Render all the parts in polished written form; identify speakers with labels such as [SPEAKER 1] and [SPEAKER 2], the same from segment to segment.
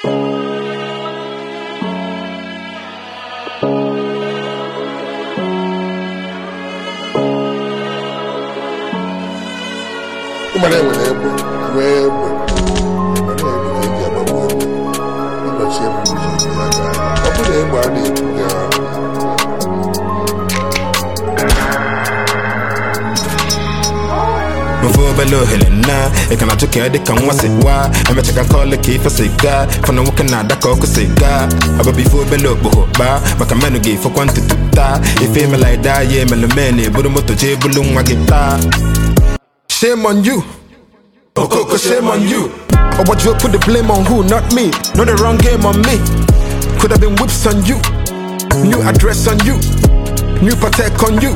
[SPEAKER 1] Below Helena, I can take care of the can was it why I met a call the key for cigar for no working at the coca cigar. About before below Boba, but a man gave for quantity to die. If I'm like that, yeah, Melamene, Burumoto J Bulum, my guitar. Shame on you, oh Coco, shame on you. Or what you put the blame on who, not me, not the wrong game on me. Could have been whips on you, new address on you, new patek on you.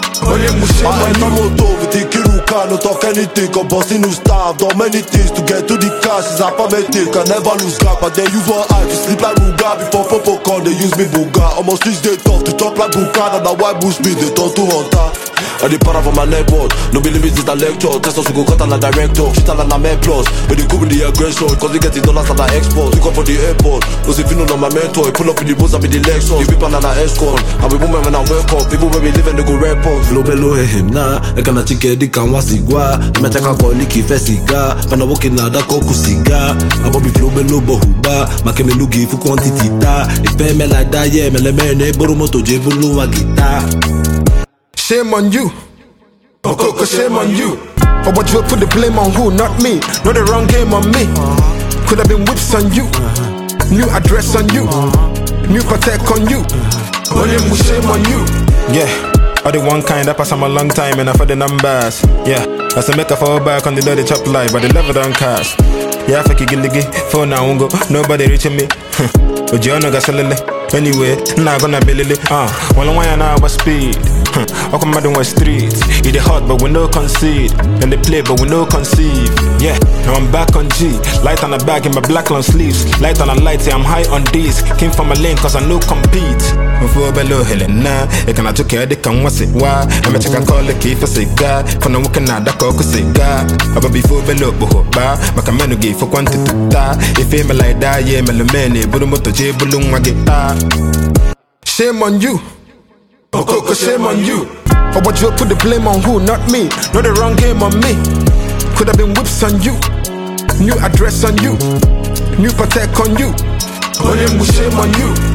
[SPEAKER 2] I am moto with the Kiruka, no talk anything. I'm bossing new staff, done many things to get to the cash. It's apathetic, I never lose gap. But they use one eye to sleep like Ruga. Before Popo call, they use me Buga. Almost streets they tough to talk like Buka. And the white bush me, they turn to hunter. I did para for my network, no believe it's a lecture. Test us to go cut on a director, shit on a man plus. But they could be the aggression, cause they get the dollars at the export. Pick up for the airport, cause if you know my mentor, pull up in the bus, I be the Lexus. You people on an escort, I be woman when I wake up. People where we live and they go report.
[SPEAKER 3] Flow below him na, I can't chicken the can was igua. I met a call Nicky Fessiga, when I walk in a coco cigar. I be flow below Bohuba, my can look for quantity. If I me like that, yeah, me le mene, Borumoto Jebulu, a guitar.
[SPEAKER 1] Shame on you, oh Coco, shame on you. Or what you put the blame on who, not me, not the wrong game on me. Could have been whips on you, new address on you, new patek on you. Shame on you. Yeah, I the one kind that pass on a long time and I for the numbers. Yeah, as I make a fall back on the dirty chop life, but the level don't cast. Yeah, I fake gilly, phone now go, nobody reaching me. But you know got selling it. Anyway, not gonna be lily. Well, why an hour speed? I come out on the streets. It is hot, but we no concede. And they play, but we no conceive. Yeah, now I'm back on G. Light on the back in my black long sleeves. Light on the light, yeah, I'm high on these. Came from a lane, cause I no compete. Before below Helena, I can take care of the can was it why. I'm a check a call the key for cigar. For no working at the coca cigar. But before below Boba, my command gave for quantity to die. If I'm like that, yeah, Melamene, Burumoto J Bulum, my guitar. Shame on you, oh Coco, shame on you. Or what you put the blame on who, not me, not the wrong game on me. Could have been whips on you, new address on you, new patek on you. Shame on you.